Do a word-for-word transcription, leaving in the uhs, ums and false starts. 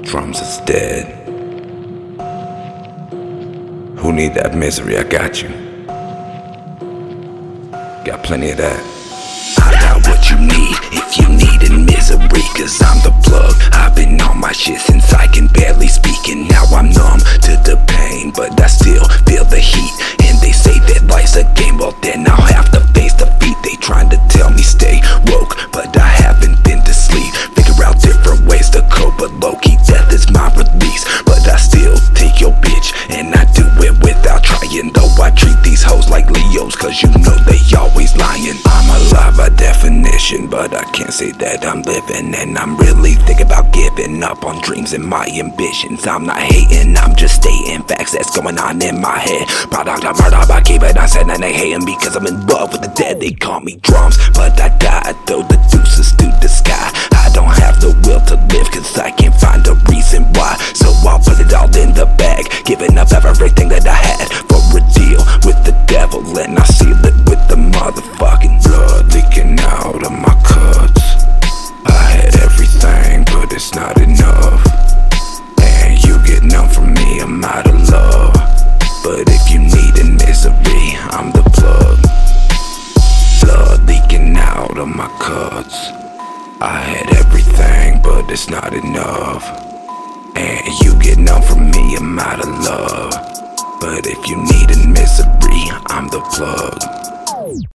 Drums is dead. Who need that misery? I got you. Got plenty of that. I got what you need if you needin' misery, cause I'm the plug. I've been on my shit since I can barely speak, and now I'm numb to the pain, but I still feel the heat. And they say that life's a game, well then I'll have to face defeat. They trying to tell me stay woke, but I haven't been to sleep. Figure out different ways to cope, but low-key death is my release. But I still take your bitch, and I do it without trying. Though I treat these hoes like Leos, cause you know they always lying. I'm alive by definition, but I can't say that I'm living. And I'm really thinking about giving up on dreams and my ambitions. I'm not hating, I'm just stating facts that's going on in my head. Product of murder, but keep it on set, and they hating because I'm in love with the dead. They call me drums, but I gotta throw the deuces to the sky. I don't have the will to live, cause I can't find a reason why. So I'll put it all in the bag, giving up everything that I had for a deal with the devil, and I seal it with the motherfucking blood leaking out of my cuts. I had everything, but it's not enough, and you get numb from me, I'm out of love. But if you need in misery, I'm the plug. Blood leaking out of my cuts. I had everything, but it's not enough, and you get numb from me, I'm out of love. But if you need in misery, I'm the plug.